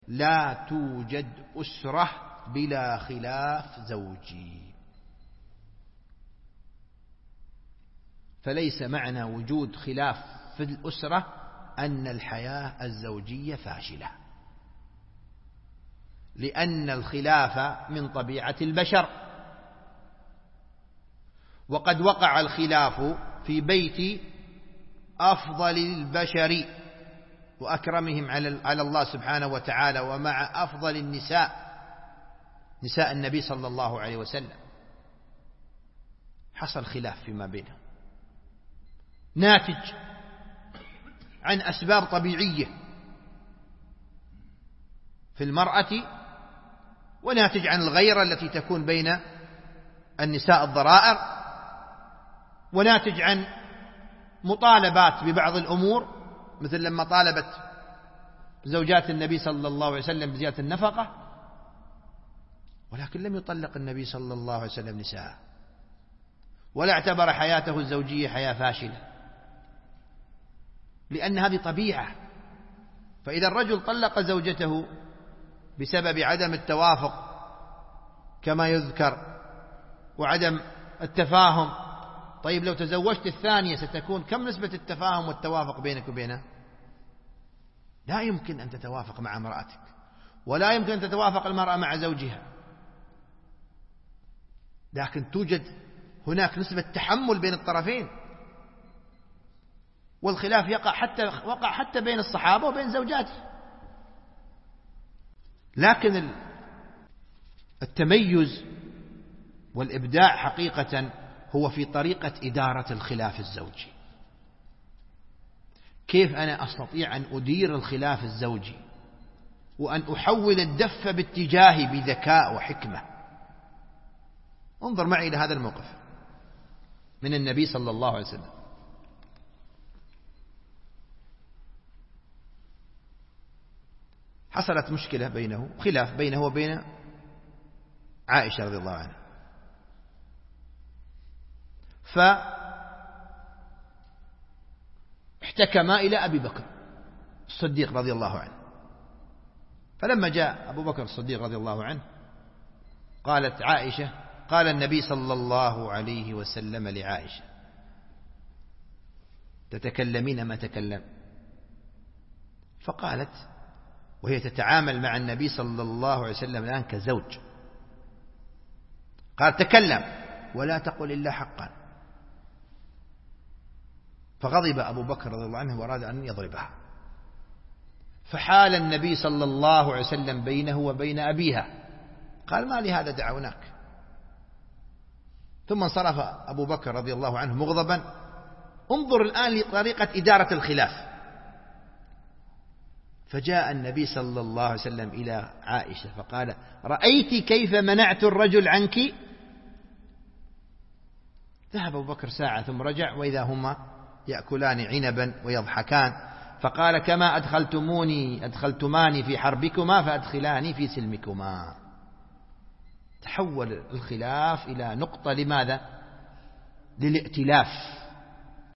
لا توجد أسرة بلا خلاف زوجي. فليس معنى وجود خلاف في الأسرة أن الحياة الزوجية فاشلة، لأن الخلاف من طبيعة البشر، وقد وقع الخلاف في بيت أفضل البشر وأكرمهم على الله سبحانه وتعالى، ومع أفضل النساء، نساء النبي صلى الله عليه وسلم، حصل خلاف فيما بينهم ناتج عن أسباب طبيعية في المرأة، وناتج عن الغيرة التي تكون بين النساء الضرائر، وناتج عن مطالبات ببعض الأمور، مثل لما طالبت زوجات النبي صلى الله عليه وسلم بزيادة النفقة، ولكن لم يطلق النبي صلى الله عليه وسلم نساءه، ولا اعتبر حياته الزوجية حياة فاشلة، لأن هذه طبيعة. فإذا الرجل طلق زوجته بسبب عدم التوافق كما يذكر وعدم التفاهم، طيب لو تزوجت الثانية ستكون كم نسبة التفاهم والتوافق بينك وبينها؟ لا يمكن أن تتوافق مع امرأتك، ولا يمكن أن تتوافق المرأة مع زوجها، لكن توجد هناك نسبة تحمل بين الطرفين. والخلاف وقع حتى بين الصحابة وبين زوجاته. لكن التميز والإبداع حقيقة هو في طريقة إدارة الخلاف الزوجي. كيف أنا أستطيع أن أدير الخلاف الزوجي وأن أحول الدفة باتجاهي بذكاء وحكمة. انظر معي إلى هذا الموقف من النبي صلى الله عليه وسلم. حصلت مشكلة بينه، خلاف بينه وبين عائشة رضي الله عنها، فاحتكما إلى أبي بكر الصديق رضي الله عنه. فلما جاء أبو بكر الصديق رضي الله عنه قالت عائشة، قال النبي صلى الله عليه وسلم لعائشة: تتكلمين ما تكلم؟ فقالت وهي تتعامل مع النبي صلى الله عليه وسلم الآن كزوج، قال: تكلم ولا تقل إلا حقا. فغضب أبو بكر رضي الله عنه وأراد أن يضربها، فحال النبي صلى الله عليه وسلم بينه وبين أبيها، قال: ما لهذا دعوناك. ثم انصرف أبو بكر رضي الله عنه مغضبا. انظر الآن لطريقة إدارة الخلاف. فجاء النبي صلى الله عليه وسلم إلى عائشة فقال: رأيت كيف منعت الرجل عنك؟ ذهب أبو بكر ساعة ثم رجع وإذا هما يأكلان عنبا ويضحكان، فقال: كما أدخلتماني في حربكما فأدخلاني في سلمكما. تحول الخلاف إلى نقطة، لماذا؟ للائتلاف